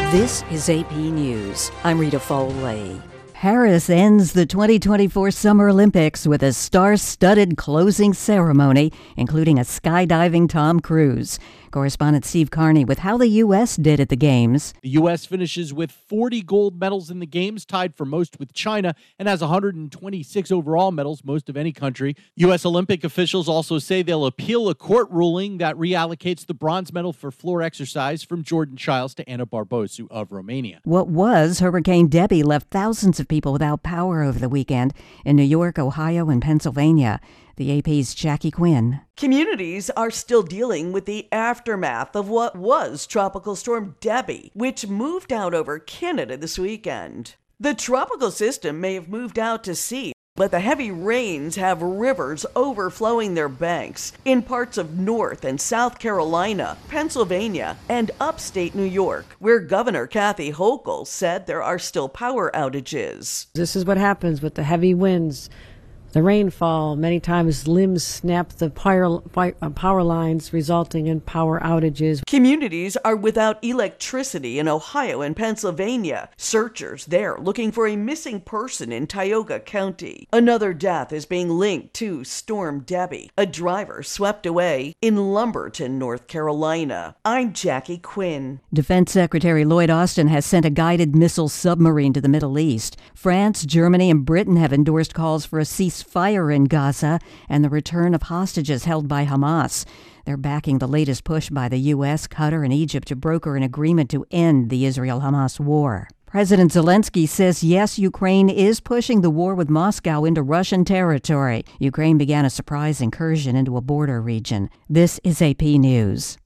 This is AP News. I'm Rita Foley. Paris ends the 2024 Summer Olympics with a star-studded closing ceremony, including a skydiving Tom Cruise. Correspondent Steve Carney with how the U.S. did at the Games. The U.S. finishes with 40 gold medals in the Games, tied for most with China, and has 126 overall medals, most of any country. U.S. Olympic officials also say they'll appeal a court ruling that reallocates the bronze medal for floor exercise from Jordan Chiles to Ana Barbosu of Romania. What was Hurricane Debbie left thousands of people without power over the weekend in New York, Ohio, and Pennsylvania. The AP's Jackie Quinn. Communities are still dealing with the aftermath of what was Tropical Storm Debbie, which moved out over Canada this weekend. The tropical system may have moved out to sea, but the heavy rains have rivers overflowing their banks in parts of North and South Carolina, Pennsylvania, and upstate New York, where Governor Kathy Hochul said there are still power outages. This is what happens with the heavy winds. The rainfall, many times limbs snap the power lines, resulting in power outages. Communities are without electricity in Ohio and Pennsylvania. Searchers there looking for a missing person in Tioga County. Another death is being linked to Storm Debbie, a driver swept away in Lumberton, North Carolina. I'm Jackie Quinn. Defense Secretary Lloyd Austin has sent a guided missile submarine to the Middle East. France, Germany, and Britain have endorsed calls for a ceasefire in Gaza and the return of hostages held by Hamas. They're backing the latest push by the U.S., Qatar, and Egypt to broker an agreement to end the Israel-Hamas war. President Zelensky says, yes, Ukraine is pushing the war with Moscow into Russian territory. Ukraine began a surprise incursion into a border region. This is AP News.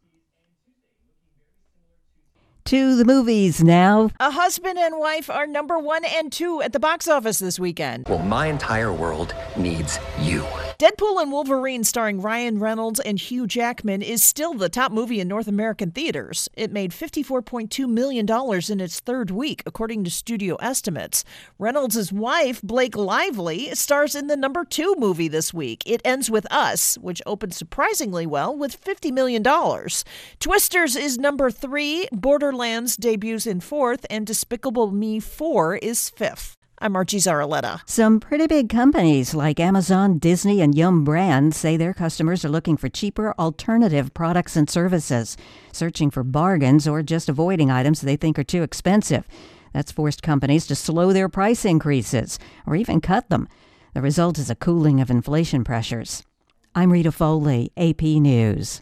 To the movies now. A husband and wife are number 1 and 2 at the box office this weekend. Well, my entire world needs you. Deadpool and Wolverine, starring Ryan Reynolds and Hugh Jackman, is still the top movie in North American theaters. It made $54.2 million in its third week, according to studio estimates. Reynolds' wife, Blake Lively, stars in the number 2 movie this week, It Ends With Us, which opened surprisingly well with $50 million. Twisters is number 3, Borderlands debuts in 4th, and Despicable Me 4 is 5th. I'm Archie Zaraletta. Some pretty big companies like Amazon, Disney, and Yum Brands say their customers are looking for cheaper alternative products and services, searching for bargains or just avoiding items they think are too expensive. That's forced companies to slow their price increases or even cut them. The result is a cooling of inflation pressures. I'm Rita Foley, AP News.